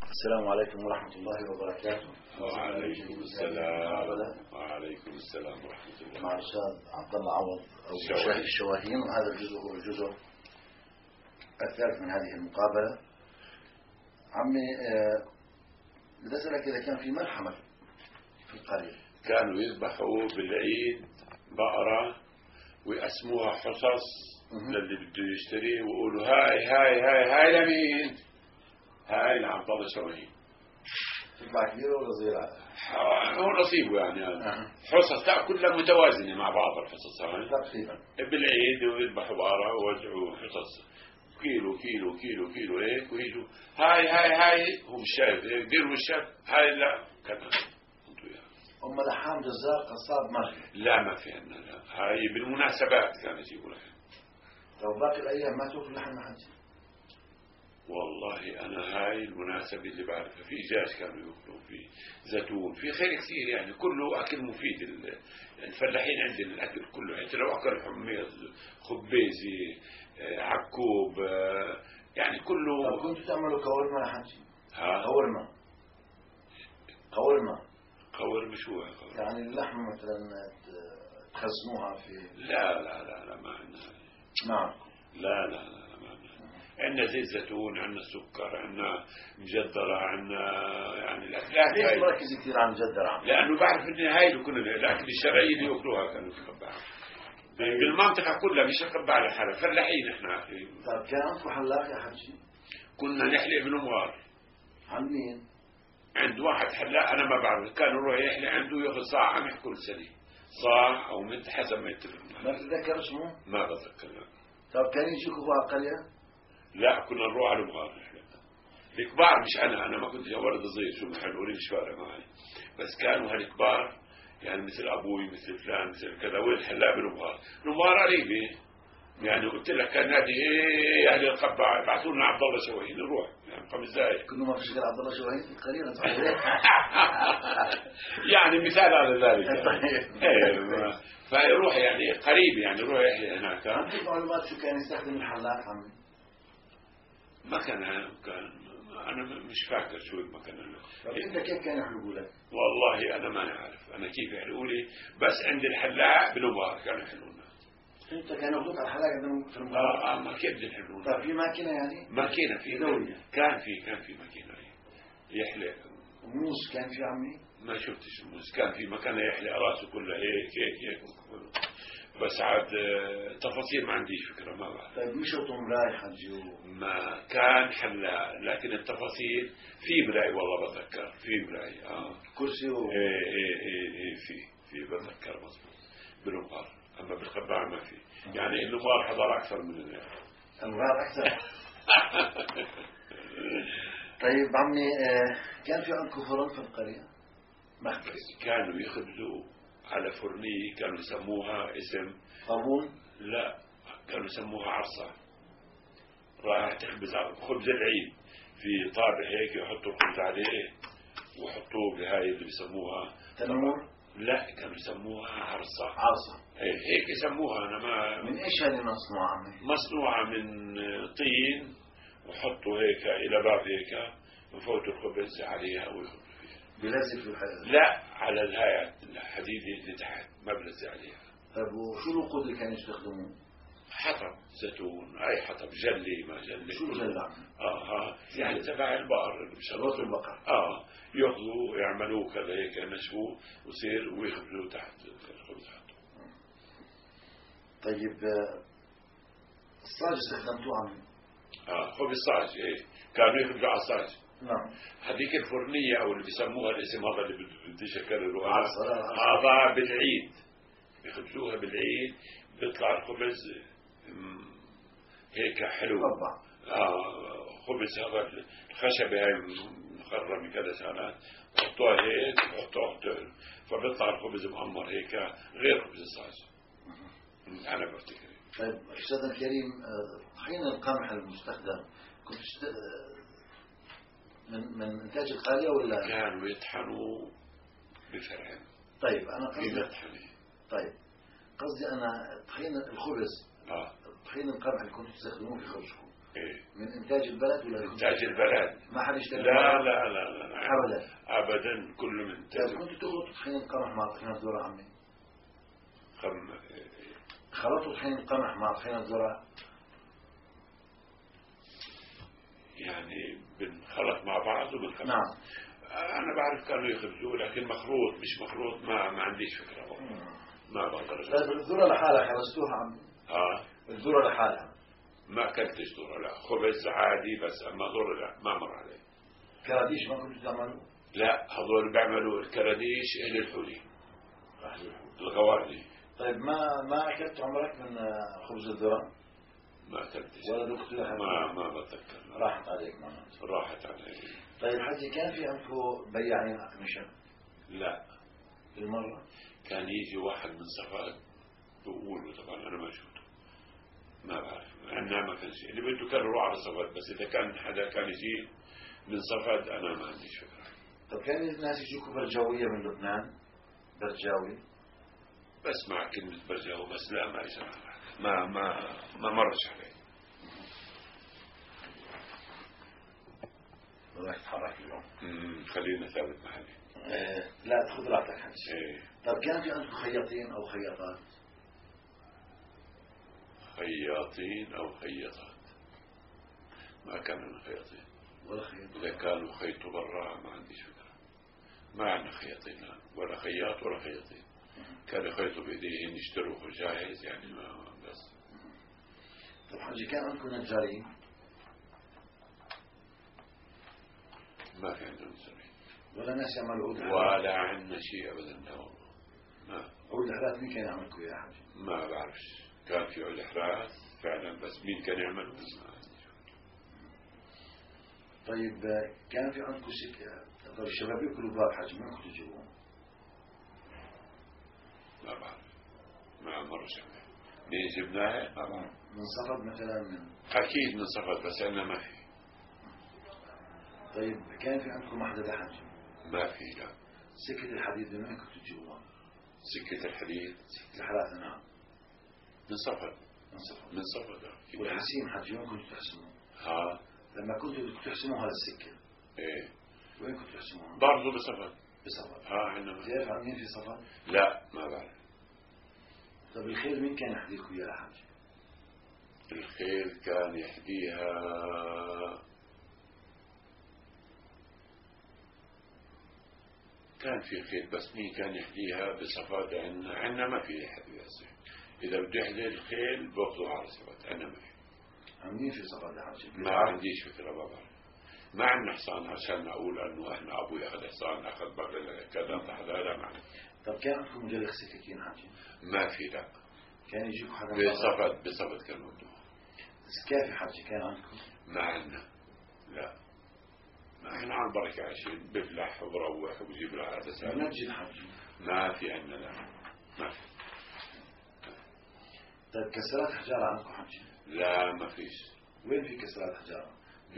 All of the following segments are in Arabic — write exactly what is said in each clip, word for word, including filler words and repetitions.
السلام عليكم ورحمة الله وبركاته. وعليكم السلام وعليكم السلام ورحمة الله. مع الأستاذ عبد الله عوض أو شاهي الشواهين، وهذا الجزء هو الجزء الثالث من هذه المقابلة. عمي بدي أسألك إذا كان في ملحمة في القرية. كانوا يذبحوا بالعيد بقرة ويقسموها حصص للي بده يشتري ويقولوا هاي هاي هاي هاي لمين؟ هاي لعبد الله شواهين. تطلع كبيرة ولا صغيرة؟ هو نصيبه يعني أه. حصص لا كلها متوازنة مع بعض الحصص هاي تقريبا بالعيد، ويذبحوا بقرة ويوزعوا حصص كيلو كيلو كيلو كيلو هيك، ويجوا هاي هاي هاي هم الشايف ديروا الشاف هاي لا كمان. أم لحام جزار قصاب ما في؟ لا ما في عندنا، لا هاي بالمناسبات كانوا يجيبوا لحم. لو باقي الأيام ما تأكل لحم ما حد؟ والله أنا هاي المناسبة اللي بعرفها في دجاج كانوا يأكلوا، في زيتون، في خير كثير يعني، كله أكل مفيد. الفلاحين عندنا الأكل كله، يعني لو أكل حميص خبيزي عكوب يعني كله. لو كنتوا تعملوا كورما يا حجي؟ ها كورما كورما قورمة شو يعني اللحمة مثلا تخزنوها في؟ لا لا لا لا ما عندنا. ما عندكم؟ لا لا لا ما عندنا. عندنا زيت زيتون، عندنا سكر، عندنا مجدرة، عندنا يعني الأكلات. ليش مركز كثير على مجدرة عم؟ لأنه بعرف إن هاي كنا الأكل الشرعي اللي يأكلوها كانوا يتقبعوا بالمنطقة كلها، مش يتقبع لحالها، فلاحين إحنا. طيب كان عندكم حلاق يا حجي؟ كنا نحلق بالمغار. عن مين؟ عند واحد حلاق أنا ما بعرف، كان يروح يحلق عنده ياخذ صاع قمح كل سنة، صاع أو مد حسب ما يتفق. ما تتذكر اسمه؟ ما بتذكر. لا. طيب كان يجيكم فوق القرية؟ لا كنا نروح على المغار نحلق. الكبار مش أنا أنا ما كنت ولد صغير شو محلولي مش فارق معي، بس كانوا هالكبار يعني مثل أبوي مثل فلان مثل كذا، وين حلاق بالمغار. المغار قريبة يعني، قلت لك كان نادي ايه اهل القبعة يبعثوا لنا عبد الله شواهين نروح يعني خمس دقائق. كله ما فيش غير عبد الله شواهين في القرية يعني مثال على ذلك طيب. ايه فيروح يعني قريب يعني يروح يحيى هناك. عندك معلومات شو كان يستخدم الحلاق عمي؟ ما كان كان انا مش فاكر شو المكان. طيب انت كيف كانوا يحلقوا لك؟ والله انا ما عارف انا كيف يحلقوا لي، بس عند الحلاق بالمغار كانوا يحلقوا. انت كان ياخذوك على الحلاق عندهم في المغار؟ اه اه ما كيف بدهم يحلقون. طيب في ماكينة يعني؟ ماكينة في دولية؟ كان في كان في ماكينة يحلق. موس كان في عمي؟ ما شفتش موس، كان في مكان يحلق راسه كله هيك هيك هيك، بس عاد تفاصيل ما عنديش فكرة ما بعرف. طيب مش تمراي حجي؟ ما كان حلاق، لكن التفاصيل في براي والله بتذكر في براي اه كرسي و... ايه ايه ايه ايه في في بتذكر مظبوط بالمغار، اما بالقبعة ما في يعني. المغار حضر اكثر من المغار اكثر. طيب عمي كان في عندكم فرن في القرية؟ مخبز كانوا يخبزوا على فرنية كانوا يسموها اسم طابون؟ لا كانوا يسموها عرصة. راح تخبز على خبز العيد في طابع هيك يحطوا الخبز عليه ويحطوه بهاي اللي بيسموها تنور؟ لا كانوا يسموها عرصة. عرصة هيك يسموها. أنا ما من إيش هذه مصنوعة عمي؟ مصنوعة من طين، وحطوا هيك إلى باب هيك وفوتوا الخبز عليها ويخبزوا فيها. بلزق في الحديد؟ لا على الهاي الحديدة اللي تحت ما بلزق عليها. طيب وشو الوقود اللي كانوا يستخدموه؟ حطب زيتون، اي حطب جلي ما جلي. شو جلي؟ اه اه يعني تبع البقر شروط البقر. اه ياخذوه يعملوه كذا هيك ينشفوه ويصير ويخبزوه تحت الخبز حطه. طيب الصاج استخدمتوه عمي؟ اه خبز صاج ايه كانوا يخبزوا على الصاج. نعم. هذيك الفرنية او اللي بيسموها الاسم هذا اللي بديش اكرره عرصة. هذا بالعيد يخبزوها بالعيد، بيطلع الخبز هيك حلو. مربع. اه خبز هذا الخشبة هاي مخرمة كذا سنوات بحطوها هيك بحطوها فبيطلع الخبز مؤمر هيك غير خبز الصاج. انا بفتكر. طيب استاذ الكريم طحين القمح المستخدم كنت من من انتاج القرية ولا؟ كانوا يطحنوا بفرع. طيب انا قصدي طحنه. طيب قصدي انا طحين الخبز اه طحين القمح اللي كنتوا تستخدموه في خبزكم إيه؟ من إنتاج البلد ولا إنتاج البلد؟ ما حد يشتري؟ لا لا لا لا أبدا أبدا، كله من إنتاج. طيب كنتوا تخلطوا طحين القمح مع طحين الذرة عمي؟ خم خلطوا طحين القمح مع طحين الذرة؟ يعني بنخلط مع بعض وبنخلط. نعم. أنا بعرف كانوا يخبزوه، لكن مخروط مش مخروط ما ما عنديش فكرة والله. ما بقدر. طيب الذرة لحالها خبزتوها عمي؟ ها؟ الذرة لحالها؟ ما أكلتش ذرة، لا خبز عادي بس، أما ذرة لا ما مر علي. كراديش ما كنتوا تعملوا؟ لا هذول بيعملوا الكراديش إلى الحلي الغواردي. طيب ما ما أكلت عمرك من خبز الذرة؟ ما أكلتش ولا دكتور؟ ما ما بتذكر. راحت عليك ما راحت علي. طيب حجي كان في عندكم بياعين أقمشة؟ لا بالمرة؟ كان يجي واحد من صفاد بقوله، طبعا أنا ما شفته ما بعرف، أنا ما كان شيء اللي بده كان يروح على صفاد، بس إذا كان حدا كان يجي من صفاد أنا ما عنديش فكرة. طب كان الناس يجوكوا برجاوية من لبنان؟ برجاوي؟ بسمع كلمة برجاوي بس لا ما اسمع، ما ما ما مرش علي. بدك تتحرك اليوم. امم خلينا ثابت محلي. إيه لا خذ راحتك حجي. ايه. طب كان في عندكم خياطين أو خياطات؟ خياطين أو خياطات؟ ما كان لنا خياطين ولا خياط. إذا كانوا خيطوا برا ما عنديش فكرة. ما عندنا خياطين لا، ولا خياط ولا خياطين. كانوا يخيطوا بإيديهم يشتروا جاهز يعني ما بس. طب حجي كان عندكم نجارين؟ ما في عندنا نجارين. ولا ناس يعملوا عود حلات؟ ولا عندنا شيء أبدا لا والله. ما. عود حلات مين كان يعملكم يا حجي؟ ما بعرفش، كان في عود حلات فعلا بس مين كان يعمل بس ما عندي. طيب كان في عندكم سكة طيب الشبابيك والباب حجي من كنتوا تجيبوهم؟ ما بعرف، ما مرش عليه. مين جبناها؟ ما بعرف. من صفد مثلا من؟ أكيد من صفد بس أنا ما في. طيب كان في عندكم محددة حجي؟ ما في لا. سكة الحديد من وين كنتوا تجيبوها؟ سكة الحديد؟ سكة الحلات نعم. من صفد. من صفد. من صفد. والحسيم حجي وين كنتوا تحسموه؟ ها. لما كنتوا بدكم تحسموا هذا السكة. ايه. وين كنتوا تحسموها؟ برضه بصفد. بصفد. ها عندنا. بتعرف عن مين في صفد؟ لا ما بعرف. طيب الخيل مين كان يحدي لكم اياها حجي؟ الخيل كان يحديها كان في خيل بس مين كان يحديها بصفاد؟ عندنا عندنا ما في حد يحدي. إذا بده يحدي الخيل بأخذوا على صفاد، عندنا ما في. عن في صفد يا حجي؟ ما عنديش فكرة ما بعرف. ما عندنا حصان عشان أقول أنه إحنا أبوي أخذ حصان أخذ بغل كذا هذا لا ما عندنا. طب كان عندكم مجلخ سكاكين حجي؟ ما في لا. كان يجيكم حدا بصفد بصفد كان ممنوع. كيف حجي كان عندكم؟ ما عندنا لا. ما احنا على البركة عايشين، بفلح وبروح وبجيب له هذا سالم. بنجي حجي؟ ما في عندنا لا. ما في. طيب كسرات حجارة عندكم حجي؟ لا ما فيش. وين في كسرات حجارة؟ ب...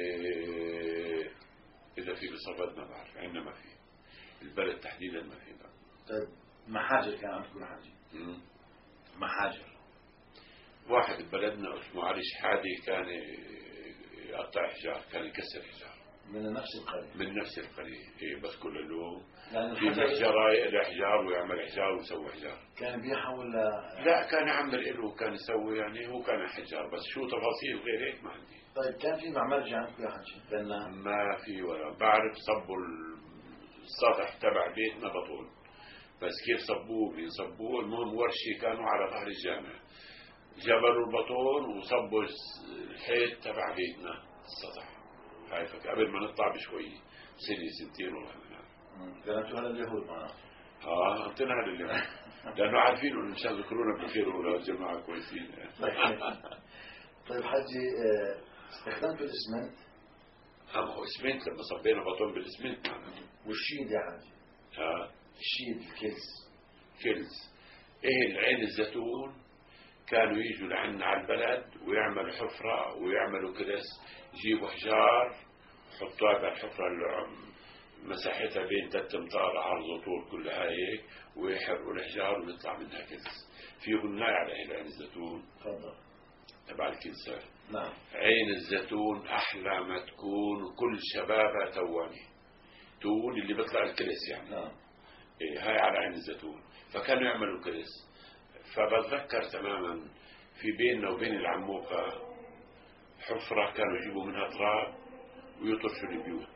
إذا في بصفد ما بعرف، عندنا ما في. البلد تحديدا ما في لا. طيب محاجر كان عندكم حجي؟ مم. محاجر. واحد ببلدنا اسمه علي شحادي كان يقطع حجار، كان يكسر حجار. من نفس القرية؟ من نفس القرية إيه، بس كل اليوم يعني في محجراء له حجار ويعمل حجار ويسوي حجار. كان بيحا ولا؟ لا كان يعمل له وكان يسوي يعني، هو كان حجار بس شو تفاصيل غير هيك ما عندي. طيب كان في معمرجة عندكم يا حجي؟ بنا ما في ولا بعرف. صبوا السطح تبع بيتنا بطول، بس كيف صبوه بيصبوه. المهم ورشي كانوا على ظهر الجامع، جبلوا البطون وصبوا الحيط تبع بيتنا السطح هاي. قبل ما نطلع بشوي سنة سنتين والله من هذا. قالتوا هذا اليهود معنا. اه قلتنا هذا اليهود لأنه عارفين إنه مشان يذكرونا بخير ولا جماعة كويسين. طيب حجي استخدمتوا الاسمنت؟ اه ما هو اسمنت لما صبينا بطون بالاسمنت معنا. والشيد يا حجي؟ اه الشيد الكلس. كلز. ايه العين الزيتون كانوا يجوا لعنا على البلد ويعملوا حفرة ويعملوا كرس، يجيبوا حجار يحطوها بالحفرة اللي مساحتها بين ثلاث امتار عرض وطول كلها هيك، ويحرقوا الحجار ويطلع منها كلس. في غناية على العين الزيتون تفضل. تبع الكنسة نعم. عين الزيتون أحلى ما تكون كل شبابها تواني تون اللي بيطلع الكريس يعني. نعم. إيه هاي على عين الزيتون. فكانوا يعملوا كريس. فبتذكر تماما في بيننا وبين العموقة حفرة كانوا يجيبوا منها تراب ويطرشوا البيوت.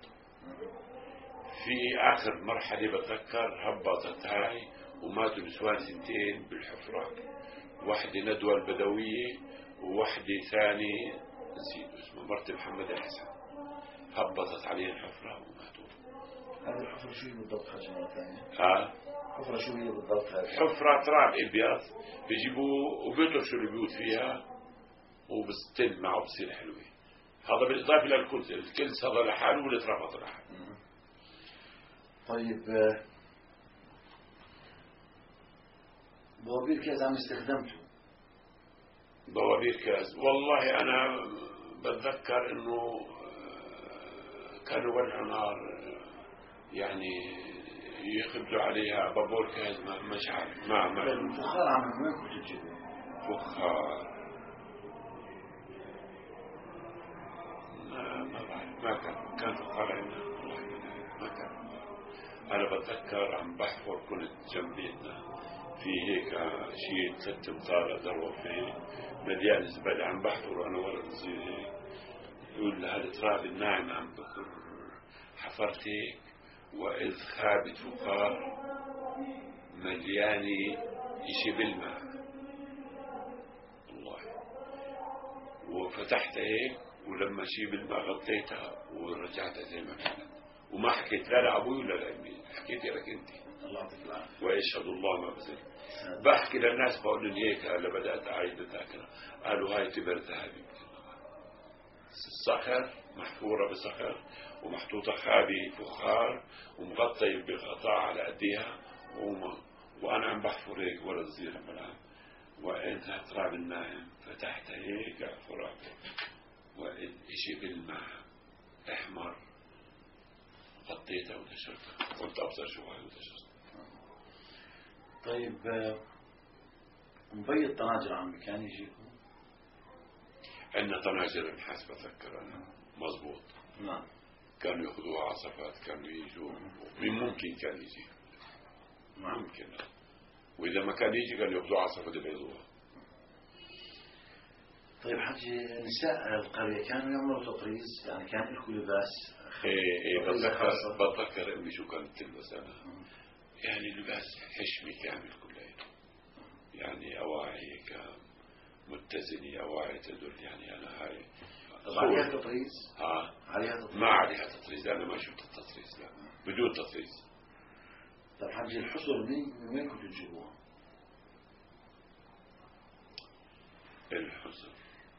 في آخر مرحلة بتذكر هبطت هاي وماتوا نسوان سنتين بالحفرة، واحدة ندوة البدوية وواحدة ثانية نسيت اسمها مرت محمد الحسن، هبطت عليهم حفرة وماتوا. هذه الحفرة شو هي بالضبط حاجة مرة ثانية؟ ها؟ حفرة شو هي بالضبط هذه؟ حفرة تراب أبيض بيجيبوه وبيطرشوا البيوت فيها وبستل معه بصير حلوة. هذا بالإضافة للكلس، الكلس هذا لحاله والتراب هذا لحاله. طيب بوابير كاز عم استخدمته؟ بوابير كاز والله أنا بتذكر إنه كانوا ولعوا نار يعني يخبزوا عليها بابور كاز ما مش عارف ما ما الفخار عم وين كنتوا تجيبوه؟ فخار ما ما بعرف ما كان كان فخار عندنا والله ما كان. أنا بتذكر عم بحفر كنت جنب بيتنا في هيك شيء ثلاث امتار ذروة فيه مليان زبالة عم بحفر وأنا ولد صغير هيك يقول هذا التراب الناعم عم بكر حفرت هيك وإذ خابت فخار مليانة إشي بالماء والله، وفتحت هيك ولما شي بالماء غطيتها ورجعتها زي ما كانت وما حكيت لا لأبوي ولا لأمي، حكيت لك أنت. الله يعطيك العافية. ويشهد الله ما بزل. بحكي للناس بقول لهم هيك هلا بدأت أعيد الذاكرة، قالوا هاي تبر ذهبي الصخر محفورة بصخر ومحطوطة خابي فخار ومغطي بغطاء على أيديها وما وأنا عم بحفر هيك ورا الزيرة ملعب وإنت تراب النايم فتحت هيك أحفر وإذ إشي بالماء أحمر غطيتها ونشرتها قلت أبصر شو هاي ونشرتها. طيب مبيض طناجر عمي كان يجيكم؟ عندنا طناجر نحاس بتذكر أنا مزبوط. نعم. كانوا يأخذوها عصفات كانوا يجوا من ممكن كان يجي. نعم. ممكن. وإذا ما كان يجي كانوا يأخذوا عصفة يبيضوها. طيب حجي نساء القرية كانوا يعملوا تطريز يعني كان لكم لباس؟ إيه إيه بتذكر بتذكر أمي شو كانت تلبس أنا. يعني لباس حشمي كامل كله يعني أواعي كان متزني أواعي تدل يعني أنا هاي. طب عليها تطريز؟ ها عليها تطريز؟ ما عليها تطريز أنا ما شفت التطريز لا بدون تطريز. طب حجي الحصر من وين كنتوا تجيبوها؟ الحصر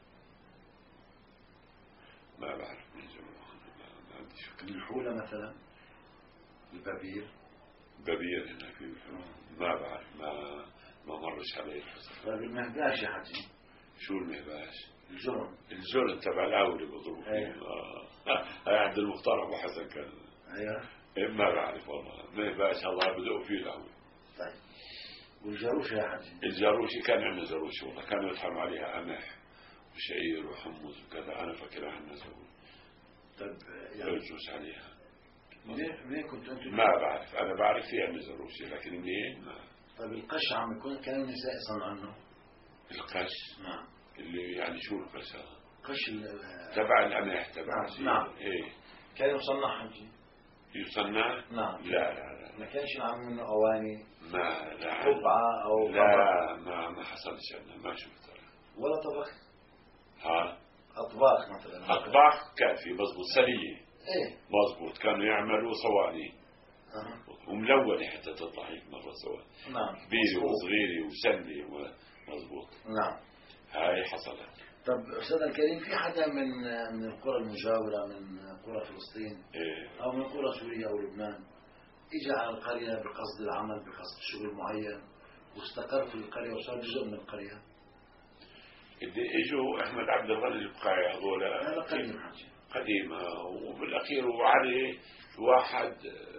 ما بعرف من جمعوها ما عندي فكرة. من الحولة مثلا البابير بابير هنا في الحولة ما بعرف ما ما مرش علي الحصر. طيب المهباش يا حجي شو المهباش؟ الجرن الجرن تبع الأولي بضربوا فيه. هاي عبد المختار أبو حسن كان. أيوه ما بعرف والله مهباش الله بدأوا فيه الأول. طيب والجاروشة يا حجي؟ الجاروشي كان عندنا جاروشي والله كانوا يطحنوا عليها قمح وشعير وحمص وكذا أنا فاكرها عندنا زول. طيب يعني يجوز عليها. منين منين كنت أنتم؟ ما بعرف أنا بعرف فيها عندنا جاروشي لكن منين ما. طيب القش عم يكون كانوا النساء يصنعوا عنه؟ القش نعم. اللي يعني شو القش هذا؟ قش تبع القمح تبع نعم. نعم. إيه كان يصنع حجي؟ يصنع؟ نعم. لا لا لا ما كانش ينعمل منه أواني ما لا قبعة أو لا ما ما حصلش أنا ما شفت ولا طبخ؟ ها أطباق مثلا أطباق كافي مزبوط سلية إيه مزبوط كانوا يعملوا صواني أه. وملونة حتى تطلع هيك مرة سوا نعم كبيرة وصغيرة وسنة مزبوط. نعم. هاي حصلت. طب أستاذ الكريم في حدا من من القرى المجاورة من قرى فلسطين إيه؟ أو من قرى سوريا أو لبنان إجا على القرية بقصد العمل بقصد شغل معين واستقر في القرية وصار جزء من القرية؟ اللي اجوا احمد عبد الغني البقاعي هذول هذا قديم حاجة قديمة وبالاخير وعلي واحد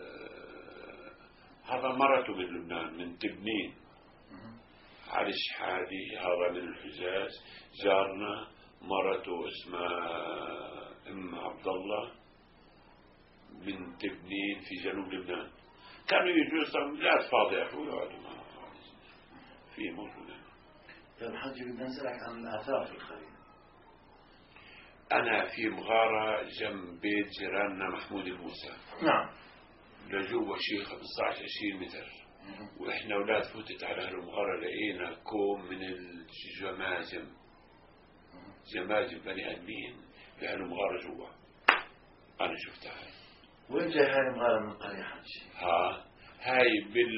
هذا مرته من لبنان من تبنين علي الشحادي هذا من الحجاز جارنا مرته اسمها ام عبد الله من تبنين في جنوب لبنان. كانوا يجوا بلاد فاضية يا اخوي يقعدوا معه في موجودة. طيب حجي بدنا نسألك عن الآثار في القرية. أنا في مغارة جنب بيت جيراننا محمود الموسى. نعم. لجوا شي خمسة عشر عشرين متر. وإحنا أولاد فتت على هالمغارة لقينا كوم من الجماجم. جماجم بني آدمين في هالمغارة جوا. أنا شفتها. وين جاي هاي المغارة من القرية حجي؟ ها هاي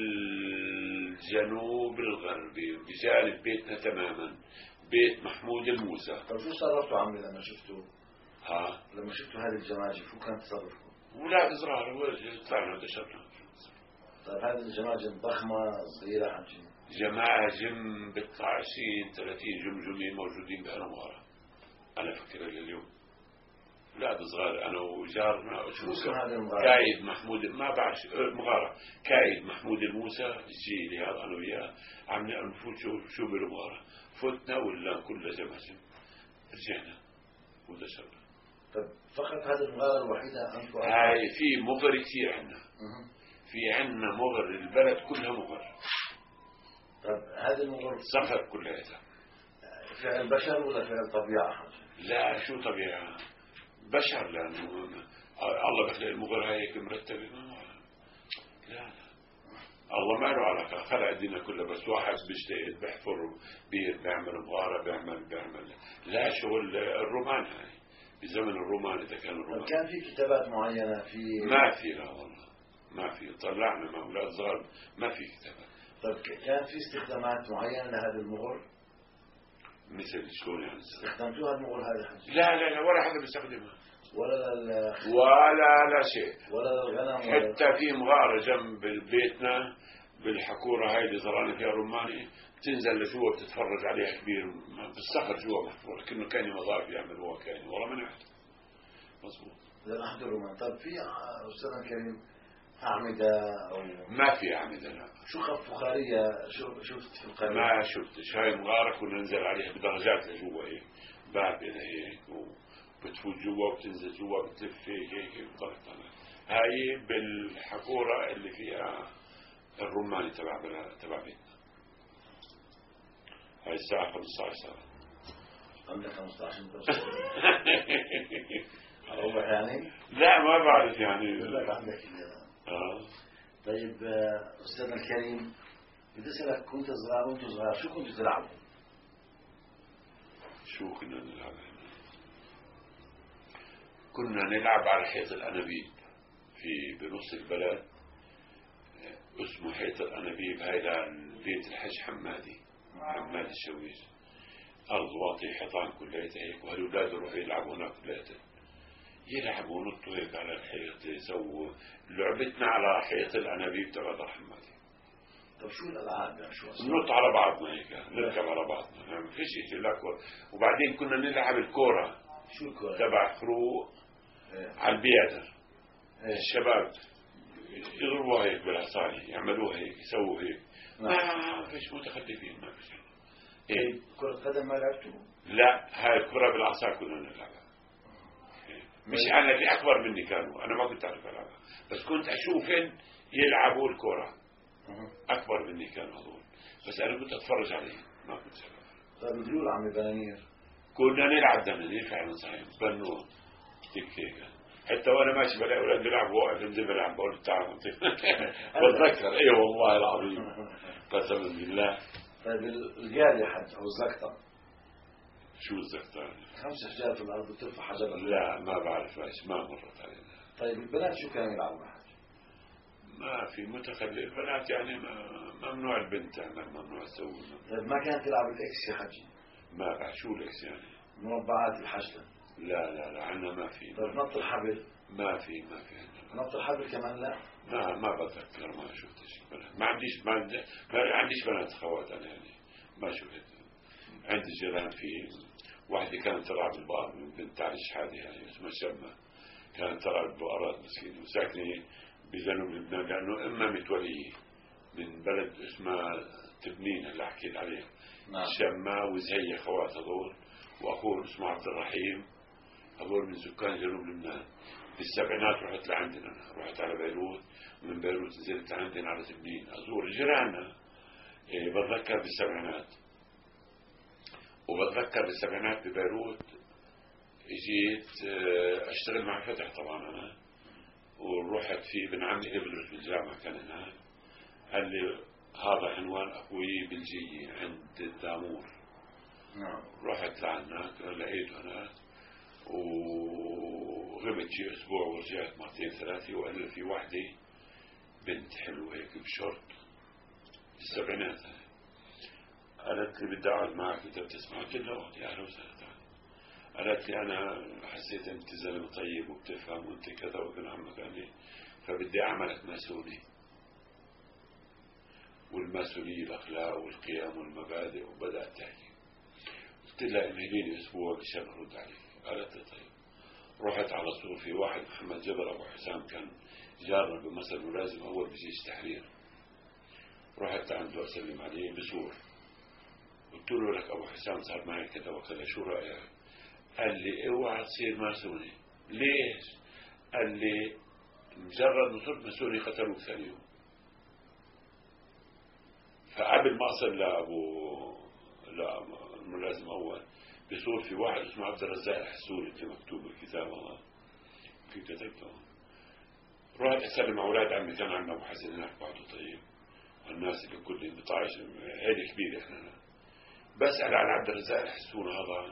بالجنوب الغربي بجانب بيتنا تماما، بيت محمود الموسى. طيب شو صرفتوا عمي لما شفتوا؟ ها لما شفتوا هذه الجماجم شو كان تصرفكم؟ ولاد صغار طلعنا ودشرنا. طيب هذه الجماجم ضخمة صغيرة حجي؟ جماجم بتطلع عشرين ثلاثين جمجمة موجودين بهالمغارة. أنا فكر لليوم ولاد صغار أنا وجارنا. شو اسم هذه المغارة؟ كايد محمود ما بعرف مغارة كايد محمود الموسى الجيلي هذا أنا وياه عم نفوت شو شو بالمغارة. فتنا ولا كل جماجم رجعنا ودشرنا. طيب فقط هذه المغارة الوحيدة أنتم؟ هاي في مغر كثير عنا. في عنا مغر البلد كلها مغر. طيب هذه المغر صخر كلها فعل بشر ولا فعل طبيعة حجي؟ لا شو طبيعة بشر لأنه الله بخلق المغر هيك مرتبة. لا لا الله ما له علاقة خلق الدنيا كلها بس واحد بيجتهد بيحفر بير بيعمل مغارة بيعمل بيعمل لا شغل الرومان هاي بزمن الرومان إذا كان الرومان. كان في كتابات معينة في ما في لا والله ما في طلعنا مع أولاد صغار ما في كتابات. طيب كان في استخدامات معينة لهذا المغر؟ مثل شلون يعني استخدمتوها المغر هذه حجي؟ لا لا لا ولا حدا بيستخدمها ولا لل ولا لا شيء ولا للغنم ولا حتى في مغارة جنب بيتنا بالحكورة هاي اللي زرعنا فيها رماني تنزل لجوا بتتفرج عليها كبير بالصخر جوا محفورة كأنه كان مضاف يعملوها كان والله ما نعرف مظبوط. لن أحضر الرومان. طيب في أستاذنا الكريم أعمدة أو ما في أعمدة لا. شو خف فخارية شو شفت في القرية؟ ما شفتش هاي مغارة كنا ننزل عليها بدرجات لجوا هيك باب إلى هيك وبتفوت جوا وبتنزل جوا بتلف هيك هيك وطلعت هاي بالحكورة اللي فيها الرماني تبع تبع بيتنا. هاي الساعة خمسة عشر ساعة. عندك خمسة عشر أروح يعني؟ لا ما بعرف يعني. لك عندك آه. طيب أستاذنا الكريم بدي أسألك كنت صغار وأنت صغار شو كنتوا تلعبوا؟ شو كنا نلعب؟ كنا نلعب على حيط الأنابيب في بنص البلد اسمه حيط الأنابيب. هاي لبيت الحج حمادي حماد الشويش أرض واطي حيطان كلها هيك وهالولاد يروحوا يلعبوا هناك كلها يلعبوا ونطوا هيك على الحيط يسووا لعبتنا على حيط الأنابيب تبع دار حمادي. طب شو الألعاب يعني شو ننط على بعضنا هيك نركب على بعضنا ما فيش شيء لا كورة. وبعدين كنا نلعب الكورة. شو الكورة؟ تبع خروق ايه. على البيادر. ايه. الشباب يضربوها هيك بالعصاية يعملوها هيك يسووا هيك. نعم. ما فيش متخلفين ما فيش. ايه كرة قدم ما لعبتوا؟ لا هاي الكرة بالعصا كنا نلعبها. مش أنا اللي أكبر مني كانوا أنا ما كنت أعرف ألعبها بس كنت أشوفن يلعبوا الكرة أكبر مني كانوا هذول بس أنا كنت أتفرج عليهم ما كنت ألعبها. طيب دلول عمي بنانير كنا كنا نلعب دنانير فعلا صحيح بنور تك هيك حتى وأنا ماشي بلاقي أولاد بيلعبوا واقف انزل بلعب بقول تعالوا بتذكر إيه والله العظيم قسما بالله. طيب الجارية حج أو الزقطة شو الزقطة؟ خمس أحجار في الأرض بترفع حجر. لا ما بعرف ايش ما مرت علينا. طيب البنات شو كانوا يلعبوا حج؟ ما في متخلف البنات يعني ممنوع البنت تعمل ممنوع تسوي. طيب ما كانت تلعب الإكس يا حجي؟ ما بعرف شو الإكس يعني؟ مربعات الحجلة. لا لا لا عنا ما في. طيب نط الحبل؟ ما في ما في عنا. نط الحبل كمان لا؟ ما ما بتذكر ما شفتش بنات ما عنديش ما, عندي ما عنديش بنات خوات أنا يعني ما شفت. عندي جيران في واحدة كانت تلعب البقر من بنت علي شحادة يعني اسمها شمة كانت تلعب البقرات مسكينة وساكنة بجنوب لبنان لأنه إما متولية من بلد اسمها تبنين اللي حكيت عليها. نعم. شمة وزهية خوات هذول وأخوه اسمه عبد الرحيم، هذول من سكان جنوب لبنان. في السبعينات رحت لعندنا، رحت على بيروت، ومن بيروت نزلت عندنا على سبنين أزور جيراننا. إيه بتذكر بالسبعينات، وبتذكر بالسبعينات ببيروت جيت أشتغل مع فتح طبعا أنا، ورحت في ابن عمي بدرس بالجامعة كان هناك، قال لي هذا عنوان أخوي بلجية عند الدامور. نعم. رحت لعناك لقيته هناك، وغبت شيء أسبوع ورجعت مرتين ثلاثة، وقال لي في واحدة بنت حلوة هيك بشورت السبعينات، قالت لي بدي أقعد معك أنت بتسمع؟ قلت لها أختي أهلا وسهلا. قالت لي أنا حسيت أنت زلمة طيب وبتفهم وأنت كذا وابن عمك قال لي فبدي أعملك ماسوني، والماسونية الأخلاق والقيم والمبادئ، وبدأت تحكي. قلت لها امهليني أسبوع مشان أرد عليك. قالت لي طيب. رحت على طول في واحد محمد جبل أبو حسام كان جارنا بمصر ولازم أول بجيش تحرير، رحت عنده أسلم عليه بزور، قلت له لك أبو حسام صار معي كذا وكذا شو رأيك؟ قال لي اوعى تصير ماسوني. ليش؟ قال لي مجرد ما صرت ماسوني قتلوك ثاني يوم. فقبل ما أصل لأبو لا الملازم أول بصور في واحد اسمه عبد الرزاق الحسوني اللي مكتوب بالكتاب هذا في كتبته. رحت أسلم على أولاد عمي، كان عندنا أبو حسن هناك بعده طيب، الناس اللي كل بطاعش عيلة كبيرة إحنا. بسأل عن عبد الرزاق الحسوني هذا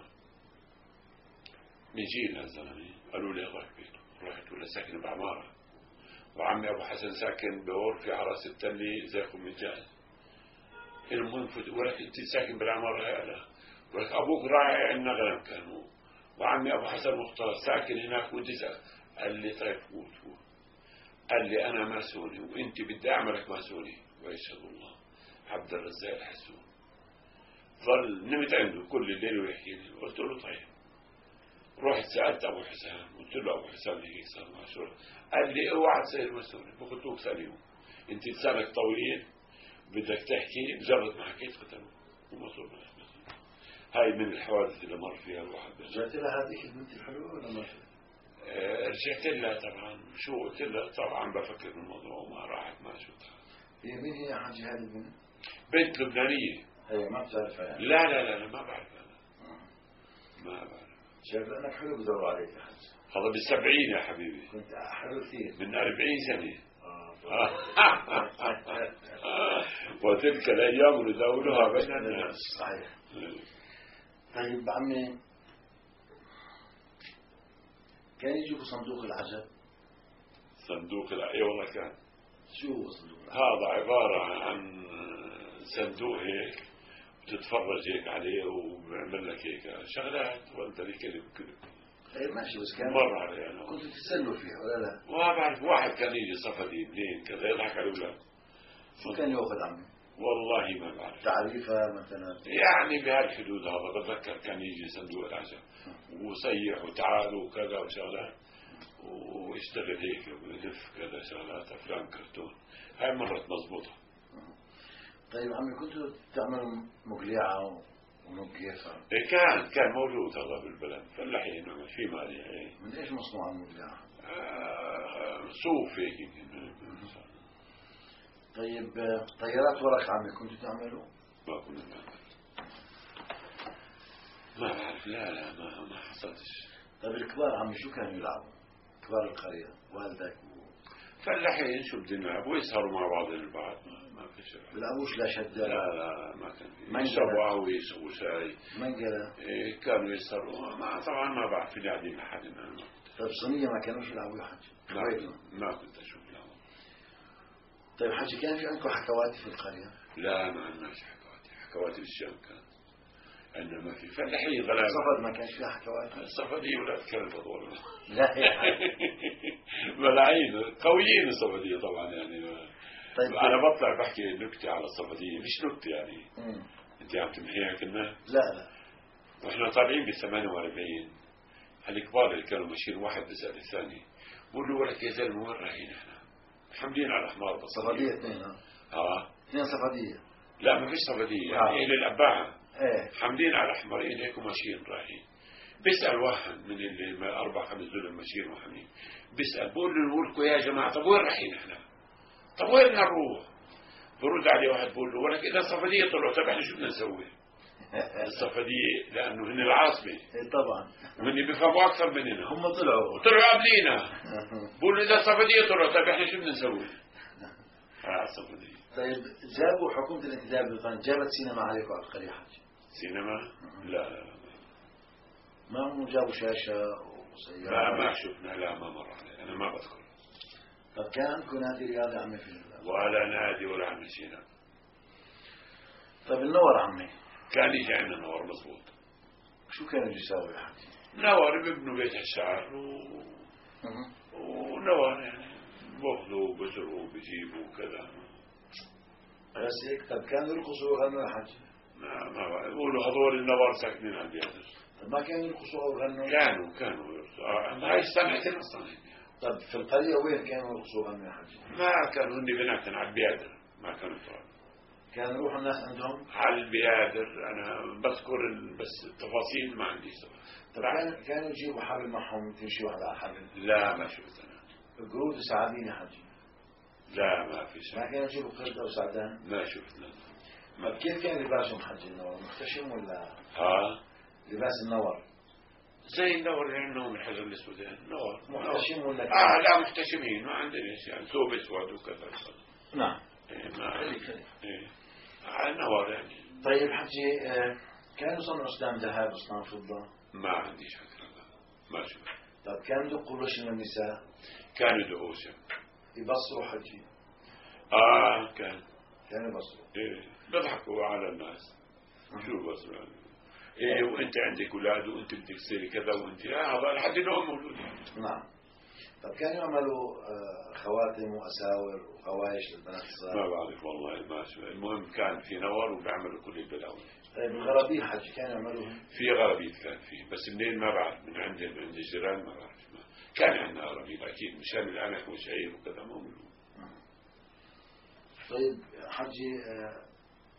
من جيلنا الزلمة، قالوا لي هذاك بيته. رحت ولا ساكن بعمارة، وعمي أبو حسن ساكن بغرفة على راس التلي زي أخو مجاز. المهم ولك أنت ساكن بالعمارة هاي؟ لا. ولك أبوك راعي عندنا غنم كانوا، وعمي أبو حسن مختار ساكن هناك وأنت ساكن. قال لي طيب فوت فوت. قال لي أنا ماسوني وأنت بدي أعملك ماسوني ويشهد الله. عبد الرزاق الحسون ظل نمت عنده كل الليل ويحكي لي. قلت له طيب. رحت سألت أبو حسام، قلت له أبو حسام هيك صار مع شو؟ قال لي اوعى تصير ماسوني. بقولك ثاني يوم أنت لسانك طويل بدك تحكي، مجرد ما حكيت قتلوه وما صار معك. هاي من الحوادث اللي مر فيها الواحد. رجعت لها هذيك البنت الحلوة ولا ما؟ آه رجعت لها طبعا. شو قلت لها؟ طبعا بفكر بالموضوع وما راحت ما شفتها. هي مين هي حاجة هذه البنت؟ بنت لبنانية. هي ما بتعرفها يعني؟ لا لا لا, لا ما بعرفها أنا. آه. ما بعرف. شايف لأنك حلو بدور عليك يا حاج. هذا بالسبعين يا حبيبي. كنت حلو كثير. من أربعين سنة. آه. وتلك الأيام نداولها بين الناس. صحيح. طيب عمي، كان يجيبوا صندوق العجب؟ صندوق العجب اي والله كان. شو صندوق العجب؟ هذا عبارة عن صندوق هيك بتتفرج هيك عليه وبيعمل لك هيك شغلات وانت ليك كلمة كلمة. طيب ماشي، بس كان مر علي انا. كنت تتسلوا فيها ولا لا؟ ما بعرف، واحد كان يجي صفدي منين كذا يضحك على الاولاد. شو كان ياخذ عمي؟ والله ما بعرف. تعريفها مثلا؟ يعني بهالحدود. هذا بتذكر كان يجي صندوق العجب وصيح وتعالوا وكذا وشغلات واشتغل هيك ويلف كذا شغلات افلام كرتون. هاي مرت مضبوطه. طيب عمي، كنتوا تعملوا مقليعه ونقيفه؟ إيه كان كان موجود هذا بالبلد، فالحين عمل في مالي يعني. من ايش مصنوع المقليعه؟ آه صوف هيك يمكن. طيب طيارات ورق عمي كنتوا تعملوا؟ ما كنا نعمل. ما بعرف. لا لا ما ما حصلش. طيب الكبار عمي شو كانوا يلعبوا؟ كبار القريه والدك و... فالحين شو بدنا نلعب ويسهروا مع بعض البعض. ما ما في شيء. بيلعبوش لا شده؟ لا لا ما كان في. منقلة؟ يشربوا قهوه يسووا شاي. منقلة؟ إيه كانوا يسهروا. ما طبعا ما بعرف في قاعدين لحد الان. طيب صينيه ما كانوش يلعبوا يا حاج؟ لا ما كنت اشوف. لا طيب حاجي، كان في عندكم حكواتي في القريه؟ لا ما عندناش حكواتي. حكواتي بالشام كان عندنا ما في. فالحين غلابه. صفد ما كانش فيها حكواتي؟ الصفدية ولاد كلب هذول. لا يا حاج. ملاعين قويين الصفدية طبعا يعني. طيب انا بطلع بحكي نكتة على الصفدية، مش نكتة يعني. مم. انت عم تمحيها كنا؟ لا لا. واحنا طالعين بال ثمانية وأربعين هالكبار اللي كانوا ماشيين، واحد بيسأل الثاني بقول له ولك يا زلمه وين رايحين احنا؟ حاملين على حمار بس. صفدية اثنين؟ ها اه اثنين صفدية؟ لا ما فيش صفدية آه. يعني اهل الاباعة. ايه حاملين على حمارين هيك وماشيين رايحين. بيسأل واحد من اللي أربع خمس دول ماشيين وحاملين، بيسأل بقول له لكم يا جماعة طب وين رايحين احنا؟ طب وين بدنا نروح؟ برد عليه واحد بقول له ولك إذا الصفدية طلعوا طب احنا شو بدنا نسوي؟ الصفدية لأنه هن العاصمة إيه طبعا وهن بيفهموا أكثر مننا هم طلعوا وطلعوا قبلينا. بقول له إذا الصفدية طلعوا طب احنا شو بدنا نسوي؟ ها الصفدية. طيب جابوا حكومة الانتداب البريطاني جابت سينما عليكم عبقري حاج؟ سينما؟ لا لا ما هم جابوا شاشة وسيارة؟ لا ما شفنا، لا ما مر علي، أنا ما بذكر. طب كان عندكم نادي رياضي عمي في البلاد؟ ولا نادي ولا عم سينما. طيب النور عمي كان يجي عندنا نور مضبوط. شو كانوا يساوي يا حاج؟ نور بيبنوا بيت الشعر و... ونور يعني بأخذوا وبزروا وبجيبوا وكذا. بس هيك طب كانوا يرقصوا ويغنوا يا حاج؟ ما ما يقولوا هذول النور ساكنين على البيادر. طب ما كانوا يرقصوا او يغنوا؟ كانوا كانوا يرقصوا. هاي سنة أصلا. طب في القرية وين كانوا يرقصوا ويغنوا يا حاج؟ ما كانوا هن بنات على البيادر، ما كانوا طلعوا. كانوا يروحوا الناس عندهم؟ على البيادر أنا بذكر بس التفاصيل ما عندي سوا. طب كان كانوا يجيبوا حبل معهم تمشي واحد على حبل؟ لا ما شفت أنا. قرود وسعادين يا حاج؟ لا ما في شيء. ما كانوا يجيبوا قرد او سعدان؟ ما شفنا. طب كيف كان لباسهم حج النور؟ محتشم ولا؟ ها؟ لباس النور زي النور اللي عندهم الحجر الاسودين نور. محتشم ولا؟ اه لا محتشمين ما عندنا شيء يعني ثوب اسود وكذا. نعم. إيه ما ايه على النور يعني. طيب حجي آه كانوا يصنعوا اسلام ذهب اسلام فضة؟ ما عنديش فكرة ما شفت. طب كانوا يدقوا الوشم النساء؟ كانوا يدقوشا. يبصروا حجي؟ اه كان كانوا يبصروا. ايه بيضحكوا على الناس. شو بس يعني. ايه وانت عندك اولاد وانت بدك تصيري كذا وانت اه هذا لحد اليوم موجود يعني. نعم. طب كانوا يعملوا آه خواتم واساور وغوايش للبنات الصغار؟ ما بعرف والله ما شو. المهم كان في نور وبيعملوا كل البلاوي. طيب الغرابيط حج كانوا يعملوهم؟ في غرابيط كان فيه بس منين ما بعرف من عند عند الجيران ما بعرف. ما. كان عندنا غرابيط اكيد مشان العنك والشعير وكذا ما موجود. طيب حجي آه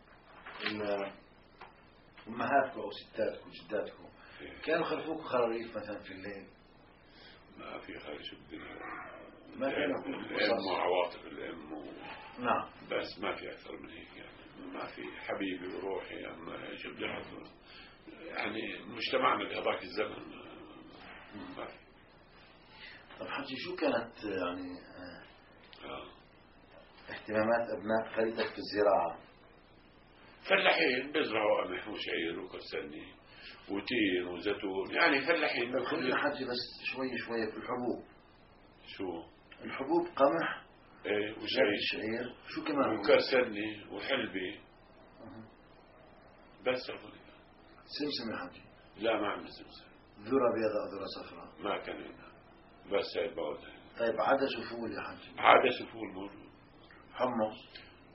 امهاتكم او ستاتكم جداتكم كانوا يخلفوكم خراريف مثلا في الليل؟ ما في خير شو بدنا. ما كان الام وعواطف الام و... نعم. بس ما في اكثر من هيك يعني. ما في حبيبي وروحي اما شو بدنا يعني مجتمعنا بهذاك الزمن ما في. طب حجي شو كانت يعني آه آه. اهتمامات ابناء قريتك في الزراعه؟ فلاحين بيزرعوا قمح وشعير وكرسني وتين وزيتون يعني فلاحين. خلينا حجي بس شوي شوي في الحبوب. شو الحبوب؟ قمح ايه وشعير شعير شو كمان؟ وكرسني وحلبي. أه. بس أفضل. سمسم يا حجي؟ لا ما عندنا سمسم. ذرة بيضاء ذرة صفراء؟ ما كان عندنا بس هاي بقولها. طيب عدس وفول يا حجي؟ عدس وفول موجود. حمص؟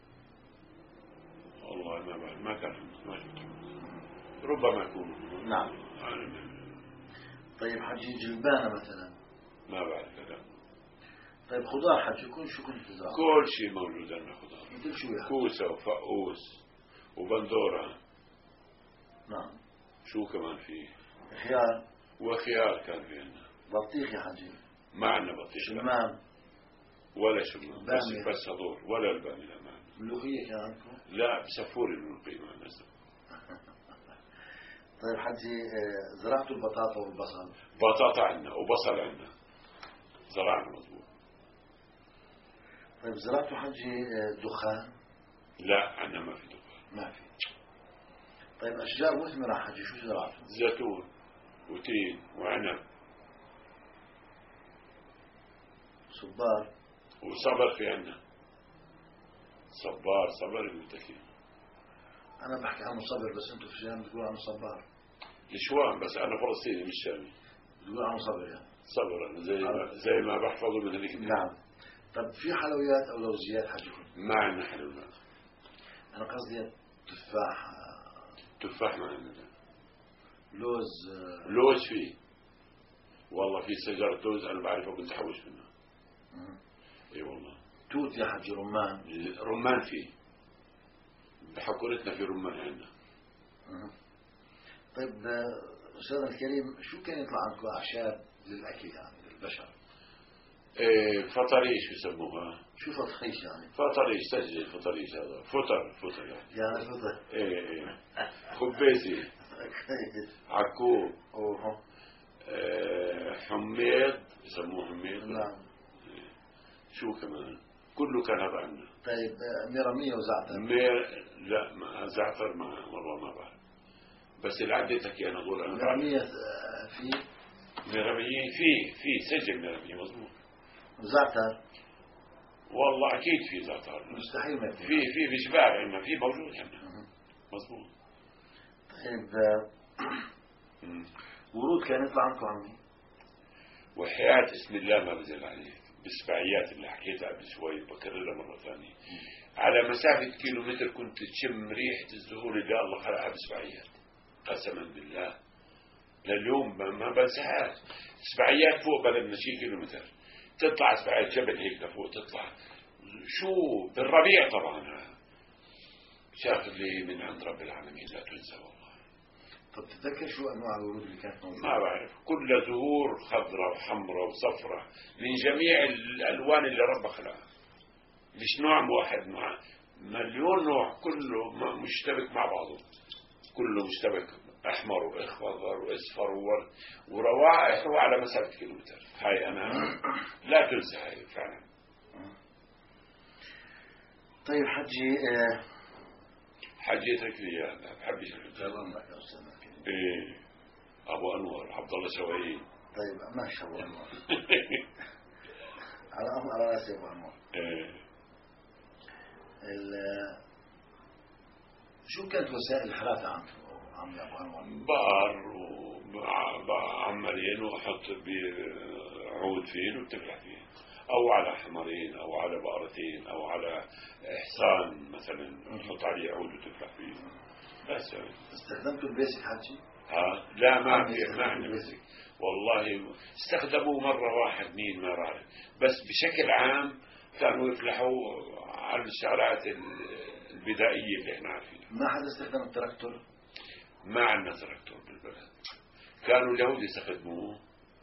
والله ما بعرف ما كان حمص ما شفت حمص. ربما يكون. نعم. طيب حجي جلبانة مثلا؟ ما بعرف هذا. طيب خضار حجي يكون شو كنت تزرع؟ كل شيء موجود عندنا خضار. مثل شو يعني؟ كوسة وفقوس وبندورة. نعم. شو كمان فيه؟ خيار. وخيار كان في عندنا. بطيخ يا حجي؟ ما عندنا بطيخ. شمام؟ ولا شمام. بس بس هذول ولا البامية لا ما عندنا. ملوخية كان عندكم؟ لا بسفور الملوخية ما عندنا. طيب حجي زرعتوا البطاطا والبصل؟ بطاطا عندنا وبصل عندنا. زرعنا مضبوط. طيب زرعتوا حجي دخان؟ لا عندنا ما في دخان. ما في. طيب أشجار مثمرة حجي شو زرعتوا؟ زيتون وتين وعنب. صبار؟ وصبر في عندنا. صبار صبر المتكين. أنا بحكي عنه صبر بس أنتوا في الشام بتقولوا عنه صبار. الشوام بس أنا فلسطيني مش شامي. بتقولوا عنه صبر يعني. صبر أنا زي ما زي ما بحفظه من هذيك. نعم. طب في حلويات أو لوزيات حجي؟ ما عندنا حلويات. أنا قصدي تفاح. تفاح ما عندنا. لوز. لوز فيه. والله في شجرة لوز أنا بعرفها كنت أحوش منها. اي والله. توت يا حجي؟ رمان؟ رمان فيه. بحكورتنا في رمان عندنا. طيب أستاذنا الكريم، شو كان يطلع عندكم أعشاب للأكل يعني للبشر؟ إيه فطريش بسموها. شو فطريش يعني؟ فطريش، سجل فطريش هذا فطر فطر يعني. يعني فطر. إيه إيه خبيزي عكوب أوه. إيه حميض يسموه حميض. نعم. إيه. شو كمان كله كان هذا عندنا. طيب ميرامية وزعتر؟ مير لا ما زعتر ما والله ما بعرف، بس اللي عديتك انا اقول انا ميرامية في ميرامية في في سجل ميرامية مضبوط. وزعتر؟ والله اكيد في زعتر، مستحيل ما في في في جبال عندنا، في موجود عندنا مضبوط. طيب ورود كان يطلع عندكم عمي؟ وحياة اسم الله ما بزل عليك بالسبعيات اللي حكيتها قبل شوي بكررها مرة ثانية، على مسافة كيلو متر كنت تشم ريحة الزهور اللي الله خلقها بسبعيات، قسما بالله لليوم ما بنساهاش. سبعيات فوق بلدنا شي كيلو متر، تطلع سبعيات جبل هيك لفوق تطلع، شو بالربيع طبعا شغلة من عند رب العالمين لا تنسى والله. طب تتذكر شو انواع الورود اللي كانت موجودة؟ ما بعرف، كل زهور خضراء وحمراء وصفراء من جميع الالوان اللي رب خلقها، مش نوع واحد، نوع مليون نوع كله مشتبك مع بعضه، كله مشتبك احمر واخضر واصفر وورد وروائح على مسافه كيلومتر. هاي انا لا تنسى هاي فعلا. طيب حجي اه حجيتك لي اياها ما بحبش الحجه. ايه ابو انور عبد الله شوقي. طيب ما شاء الله انور على امر على راسي ابو انور. ايه شو كانت وسائل الحراسه عم عم ابو انور؟ بار وعمالين واحط بعود فين وبتفلح فيه، او على حمرين او على بقرتين او على حصان مثلا نحط عليه عود وتفلح فيه بس. استخدمتوا البيسك حجي؟ ها لا ما في ما عندنا بيسك والله، استخدموا مرة واحد مين ما بعرف، بس بشكل عام كانوا يفلحوا على الشارعات البدائية اللي احنا عارفينها. ما حدا استخدم التراكتور؟ ما عندنا تراكتور بالبلد، كانوا اليهود يستخدموه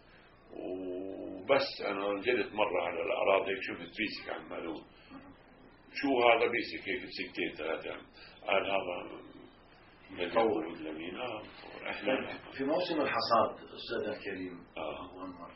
وبس. انا رجلت مرة على الاراضي شفت بيسك عمالون، شو هذا بيسك هيك بسكتين ثلاثة، قال هذا فور لمين. اه احنا في موسم الحصاد استاذ الكريم اه وانور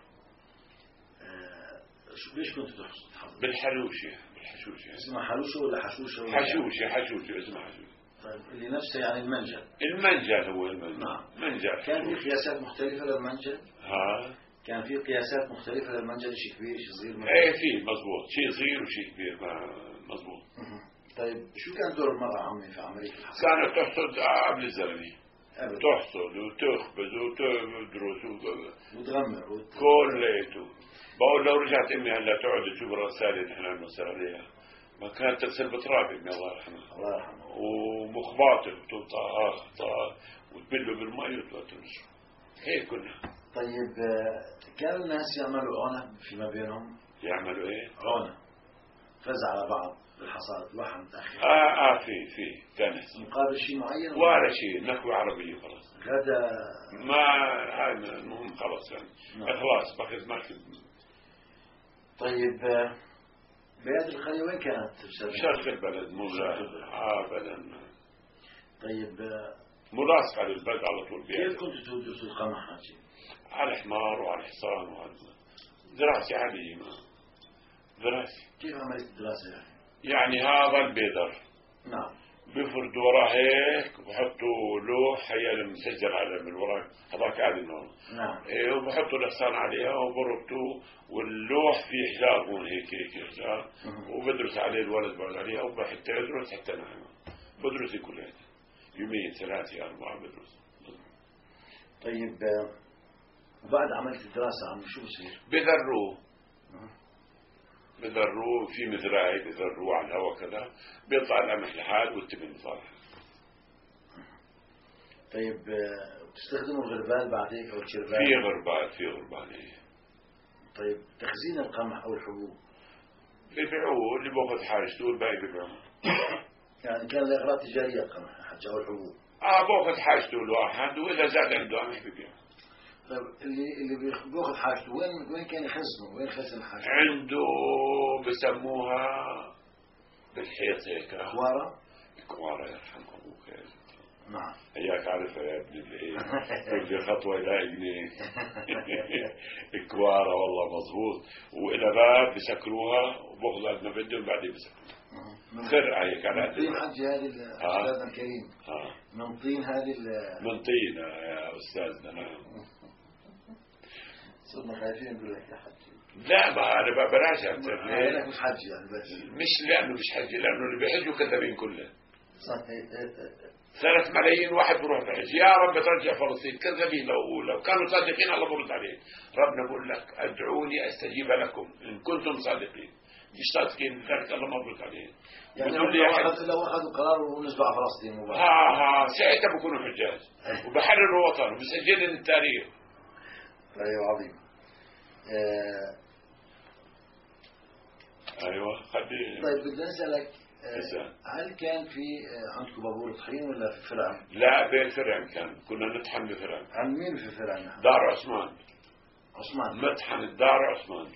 آه ليش كنت تحصد؟ بالحلوشة بالحشوشة. اسمها حلوشة ولا حشوشة؟ حشوشة حشوشة اسمها حشوشة. طيب اللي نفسه يعني المنجل. المنجل هو المنجل. نعم منجل. كان في قياسات مختلفة للمنجل؟ ها كان في قياسات مختلفة للمنجل، شيء كبير شيء صغير؟ ايه في مضبوط، شيء صغير وشيء كبير مضبوط. طيب شو كان دور المرأة عمي في عملية الحصاد؟ كانت تحصد قبل الزلمة، أبدا تحصد وتخبز وتدرس وتغمر كليته. بقول لو رجعت امي هلا تقعد تشوف الرسالة اللي احنا بنوصل عليها، ما كانت تغسل بتراب امي الله يرحمها، الله يرحمها، ومخباطه وتطاخ طاخ وتبله بالمي وتنشر هيك كنا. طيب كان الناس يعملوا عونة فيما بينهم؟ يعملوا ايه؟ عونة، فزع على بعض بالحصاد، واحد متأخر. اه اه في في كان مقابل شيء معين ولا شيء، نكوة عربية خلاص. غدا ما هاي المهم خلاص يعني نعم. خلاص باخذ ماخذ. طيب بلاد القرية وين كانت؟ شرق البلد مو اه ابدا. طيب ملاصق على البلد على طول. كيف كنتوا تدرسوا القمح حاجي؟ على حمار وعلى حصان وعلى دراسة عادية. ما دراسة. كيف عملت الدراسة يعني؟ يعني هذا البيدر نعم بيفردوا وراه هيك وبحطوا لوح هي مسجل على من وراه هذاك عادي النور. نعم. إيه وبحطوا الحصان عليها وبربطوه واللوح فيه حجار هون هيك هيك حجار وبدرس عليه الولد بعد عليها او حتى يدرس حتى نعم بدرس كلها يومين ثلاثة أربعة بدرس. طيب بعد عملت الدراسة عم شو بصير؟ بذروه بذروه في مزرعة بذروه على الهواء كذا بيطلع القمح لحال والتبن صار. طيب بتستخدموا الغربال بعد هيك او الشربال؟ في غربال في غربال ايه. طيب تخزين القمح او الحبوب بيبيعوه اللي باخذ حاجته والباقي بيبيعوه. يعني كان لاغراض تجارية القمح حتى او الحبوب؟ اه باخذ حاجته الواحد واذا زاد عنده قمح ببيع. طيب اللي اللي بياخذ حاجته وين وين كان يخزنه؟ وين خزن حاجته؟ عنده بسموها بالحيط هيك كوارة. كوارة يرحم ابوك يا زلمة. نعم. اياك عارفها يا ابني الايه كل خطوه لا جنيه. كوارة والله مضبوط. والى باب بسكروها وباخذوا قد ما بدهم بعدين بسكروها. خرعه هيك على قد طين حجي هذه استاذنا الكريم. اه من طين هذه من طين يا استاذنا. نعم. صرنا خايفين نقول لك يا حجي. لا ما انا براجع لانك مش حجي يعني بس. مش لانه مش حجي لانه اللي بيحجوا كذابين كله. صحيح. ثلاث ملايين واحد بروح بحج يا رب ترجع فلسطين كذابين. لو لو كانوا صادقين الله برد عليه. ربنا بقول لك ادعوني استجيب لكم ان كنتم صادقين. مش صادقين لذلك الله ما برد عليه. يعني لو اخذ لو اخذوا قرار ونسبة على فلسطين مباشرة. ها ها ساعتها بكونوا حجاج وبحرروا وطن وبسجلن التاريخ. طيب عظيم. آه ايوه خلي. طيب بدي اسالك آه هل كان في آه عندكم بابور طحين ولا في فرعون؟ لا بفرعون كان كنا نطحن بفرعون. عن مين في فرعون؟ دار عثمان. عثمان. مطحن الدار عثمان.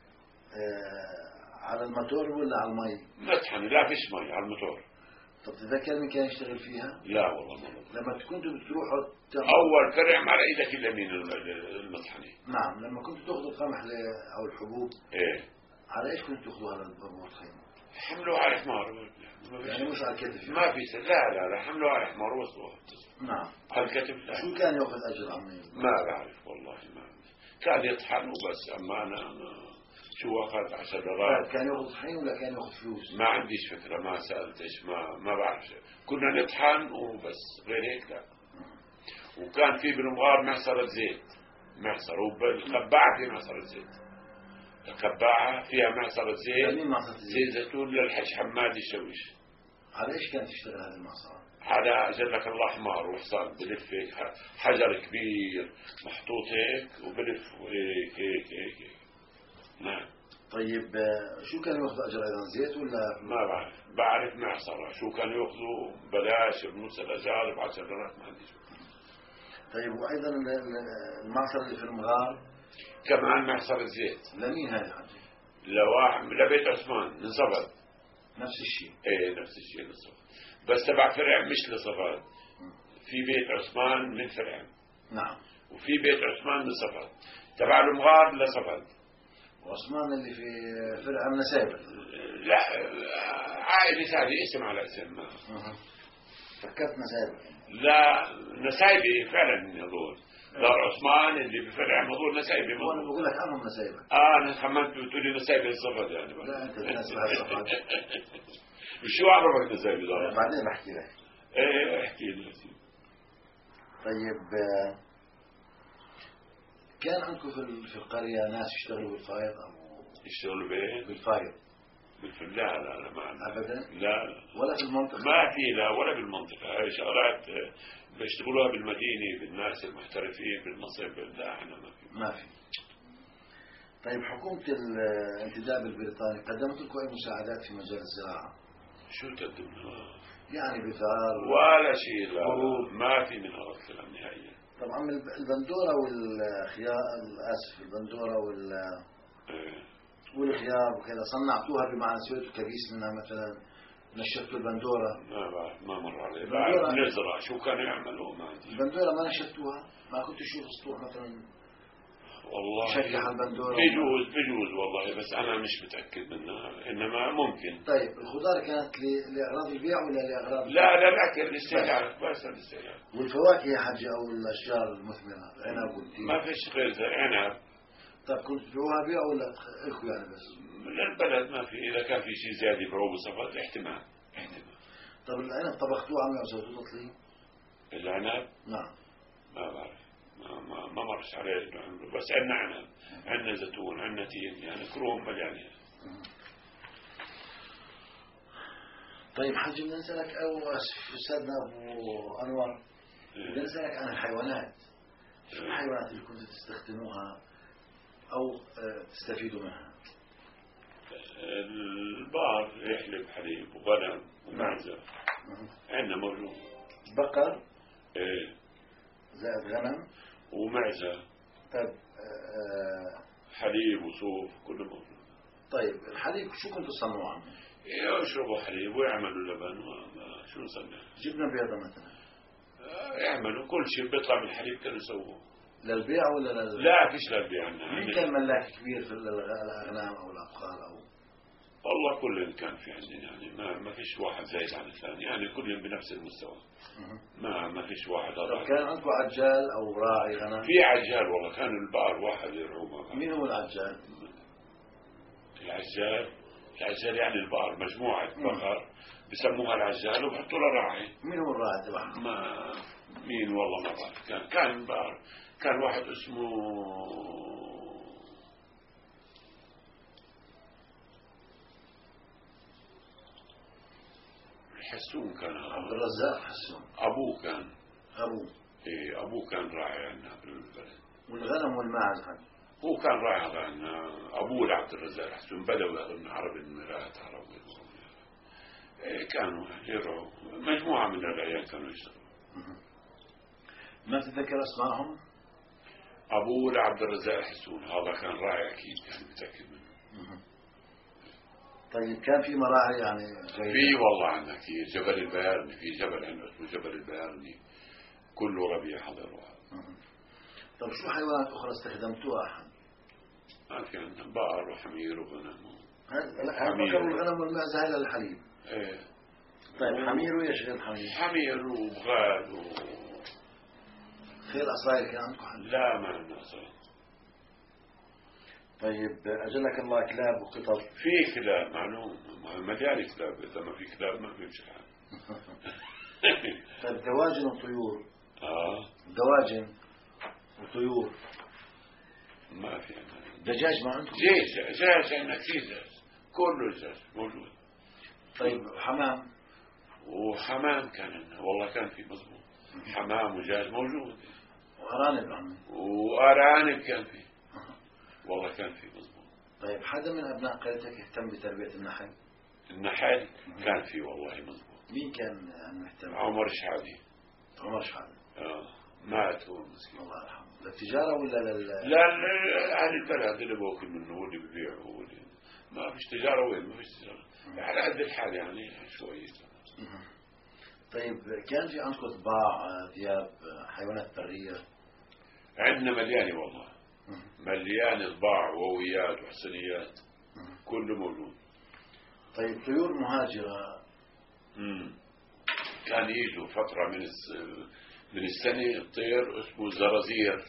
آه على الموتور ولا على المي؟ مطحن لا فيش مي على الموتور. طب تذكر مين كان يشتغل فيها؟ لا والله ما بقول. لما كنتوا بتروحوا اول فرع على ايدك اليمين المطحنه. نعم لما كنتوا تاخذوا القمح او الحبوب. ايه. على ايش كنتوا تاخذوها على البابور طحين؟ حملوها على حمار. يعني مش على الكتف. ما في لا لا لا حملوها على حمار وصلوها. نعم. على الكتف لا. شو كان ياخذ اجر عمي؟ ما بعرف والله ما بعرف. كان يطحن وبس اما انا ما شو اخذ عشر دولار. كان ياخذ طحين ولا كان ياخذ فلوس؟ ما عنديش فكره ما سالت ايش ما ما بعرف. كنا نطحن وبس غير هيك لا. وكان في بالمغار معصرة زيت. معصرة وبالقباعة في معصرة زيت. القباعة فيها معصرة زيت. زيت زيتون للحج حماد الشويش. على ايش كانت تشتغل هذه المعصرة؟ على جلك الله حمار وحصان بلف هيك حجر كبير محطوط هيك وبلف هيك هيك هيك, هيك. نعم. طيب شو كانوا ياخذوا اجر ايضا زيت ولا؟ ما بعرف. بعرف معصرة شو كانوا ياخذوا بلاش بنص الاجار ب عشر دولارات ما عنديش. طيب وايضا المعصرة اللي في المغار كمان معصرة زيت. لمين هاي حاجة؟ لواحد لبيت عثمان من صفد. نفس الشيء. ايه نفس الشيء لصفد. بس تبع فرع مش لصفد. في بيت عثمان من فرع. نعم. وفي بيت عثمان من صفد. تبع المغار لصفد. وعثمان اللي في فرع من نسايبة. لا عائلة ثانية اسم على اسم. ما فكرت نسايبة. لا نسايبي فعلا يظل. دار عثمان اللي بفرع مظل نسايبي. هو انا بقول لك عنهم نسايبة. اه انا خمنت بتقولي نسايبي الصفد يعني. لا انت تناسب هالصفد. شو عرفك نسايبي دار؟ بعدين بحكي لك. ايه احكي لي. طيب كان عندكم في القرية ناس يشتغلوا بالفايض أو يشتغلوا بايه؟ بالفايض. لا لا لا ما عندنا. أبدا؟ لا لا. ولا في المنطقة؟ ما في لا ولا بالمنطقة. هاي شغلات بيشتغلوها بالمدينة بالناس المحترفين بالمصيف. لا احنا ما في. ما في. طيب حكومة الانتداب البريطاني قدمت لكم أي مساعدات في مجال الزراعة؟ شو تقدمها؟ يعني بثار ولا شيء. لا, لا ما في من هذا الكلام نهائيا. طبعا البندورة والخيار آسف البندورة وال والخيار وكذا صنعتوها بمعنى سويتوا كبيس منها مثلا نشفتوا البندورة؟ ما بعرف ما مر علي. بعرف نزرع شو كانوا يعملوا ما عندي. البندورة ما نشفتوها؟ ما كنت تشوف سطوح مثلا والله شكل البندورة؟ بيجوز بيجوز والله بس أنا مش متأكد منها إنما ممكن. طيب الخضار كانت لأغراض البيع ولا لأغراض؟ لا لا الأكل للسيارة بس للسيارة. والفواكه يا حجي أو الأشجار المثمرة العنب والتين؟ ما فيش غير عنب. طيب كنت تبيعوها بيع ولا إلكم يعني بس؟ للبلد ما في. إذا كان في شيء زيادة بروب صفات احتمال احتمال. طب العنب طبختوه عمي أو سويتوه تطلي؟ العنب؟ نعم. ما بعرف ما ما ما مرش عليه بس عندنا عنب عندنا زيتون عندنا تين يعني كروم مليانين. طيب حجي بدنا نسألك أو أستاذنا أبو أنور بدنا نسألك عن الحيوانات. شو الحيوانات اللي كنتوا تستخدموها أو تستفيدوا منها؟ البقر يحلب حليب وغنم ومعزة عندنا موجود. بقر ايه زائد غنم ومعزة. طيب آه حليب وصوف كله موجود. طيب الحليب شو كنتوا تصنعوا عنه؟ إيه يشربوا حليب ويعملوا لبن وما شو نصنع. جبنة بيضة مثلا. آه يعملوا كل شيء بيطلع من الحليب كانوا يسووه. للبيع ولا لل... لا فيش للبيع. مين كان ملاك كبير في الأغنام أو الأبقار أو؟ والله كل كان في عندنا يعني ما ما فيش واحد زايد عن الثاني يعني كلهم بنفس المستوى. ما ما فيش واحد هذا. كان عندكم عجال أو راعي غنم؟ في عجال والله كانوا البقر واحد يرعوه. مين هو العجال؟ العجال العجال يعني البقر مجموعة بقر بسموها العجال وبحطوا له راعي. مين هو الراعي تبعهم؟ ما مين والله ما بعرف. كان كان بقر كان واحد اسمه حسون. كان عبد الرزاق حسون. أبوه كان. أبوه. إيه أبوه كان راعي عندنا بالبلد. والغنم والماعز كان. هو كان راعي عندنا أبوه لعبد الرزاق حسون بدوي من عرب الميراث عربي. إيه كانوا يرعوا مجموعة من العيال كانوا يشتغلوا. ما تتذكر أسمائهم؟ أبوه لعبد الرزاق حسون هذا كان راعي أكيد يعني متأكد منه. طيب كان في مراعي يعني في والله عندنا كثير. جبل البيارني في جبل عندنا اسمه جبل البيارني كله ربيع حضروها. طيب شو حيوانات أخرى استخدمتوها؟ ما في عندنا بقر وحمير وغنم. هذا بقر والغنم والمعزة هاي للحليب. ايه. طيب حمير ويش غير الحمير؟ حمير وبغال و خير أصايل كان عندكم؟ لا ما عندنا أصايل. طيب أجلك الله كلاب وقطط. في كلاب معلوم مليان كلاب. إذا ما في كلاب ما بيمشي الحال. طيب دواجن وطيور. اه دواجن وطيور. ما في عندنا. دجاج ما عندكم؟ جيش دجاج عندنا كثير دجاج كله دجاج موجود. طيب حمام. وحمام كان عندنا والله كان في مضبوط. حمام ودجاج موجود. وأرانب عمي. وأرانب كان في والله كان في مضبوط. طيب حدا من أبناء قريتك يهتم بتربية النحل؟ النحل كان في والله مضبوط. مين كان مهتم؟ عمر شحابي. عمر شحابي. اه مات هو مسكين. الله يرحمه. للتجارة ولا لل؟ لا أهل البلد اللي باكل منه هو اللي ببيعه هو اللي ما فيش تجارة. وين ما فيش تجارة على قد الحال يعني شوية. طيب كان في عندكم طباع ثياب حيوانات برية؟ عندنا مليانة والله. مليان طباع وويات وحسنيات كله موجود. طيب طيور مهاجرة. امم كان يجوا فترة من من السنة الطير اسمه زرازير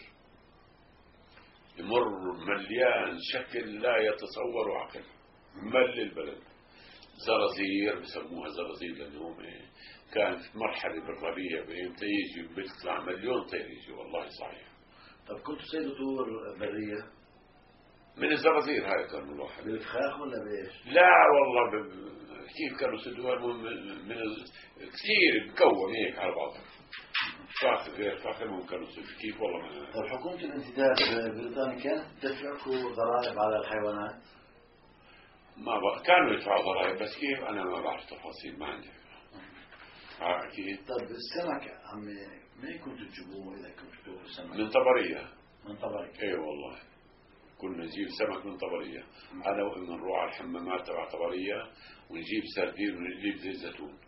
يمر مليان شكل لا يتصور عقل مل البلد. زرازير بسموها زرازير لأنهم إيه كان في مرحلة بالربيع بإمتى يجي بيطلع مليون طير يجي والله صحيح. طب كنتوا تصيدوا طيور برية؟ من الزرازير هاي كانوا الواحد. بالفخاخ ولا بإيش؟ لا والله ب... كيف كانوا يصيدوها من, من ال... كثير مكون هيك على بعضها. فاخر غير فاخر ممكن كانوا يصيدوا كيف والله ما. طب حكومة الانتداب البريطاني كانت تدفعكم ضرائب على الحيوانات؟ ما بقى. كانوا يدفعوا ضرائب بس كيف أنا ما بعرف تفاصيل ما عندي. آه أكيد. طب السمك عمي ما كنتوا تجيبوه إذا كنتوا تجيبوا سمك؟ من طبرية. من طبرية. إيه والله كنا نجيب سمك من طبرية. أنا وإمن نروح على الحمامات تبع طبرية ونجيب سردين ونجيب زيت زيتون.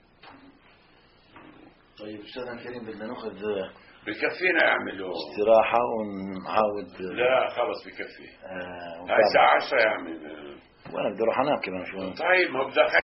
طيب أستاذنا الكريم بدنا نأخذ بكفينا يعملوا استراحة ونعاود. لا خلص بكفي. آه هاي الساعة عشرة يا عمي. وأنا بدي أروح أنام كمان شوي. طيب ما بدك